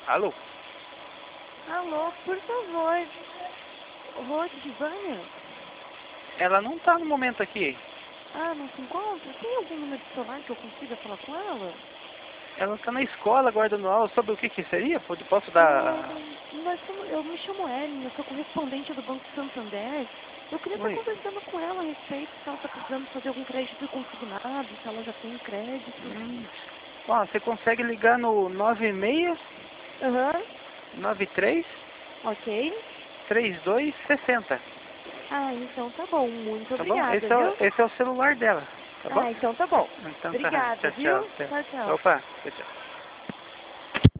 Alô? Alô, por favor. Rosivânia? Ela não tá no momento aqui. Ah, não se encontra? Tem algum número de celular que eu consiga falar com ela? Ela tá na escola guardando aula. Sobre o que que seria? Posso dar... Eu me chamo Ellen, eu sou correspondente do Banco Santander. Eu queria estar Oi. conversando com ela a respeito se ela está precisando fazer algum crédito consignado, se ela já tem crédito. Ó, você consegue ligar no 96 Aham, 93 ok. 3260. Ah, então tá bom. Muito Tá bom? obrigada, viu? Esse é o celular dela. Tá bom? Ah, então tá bom. Então tá. Obrigada, Tchau, tchau. viu? Tchau, tchau. Opa. Tchau, tchau.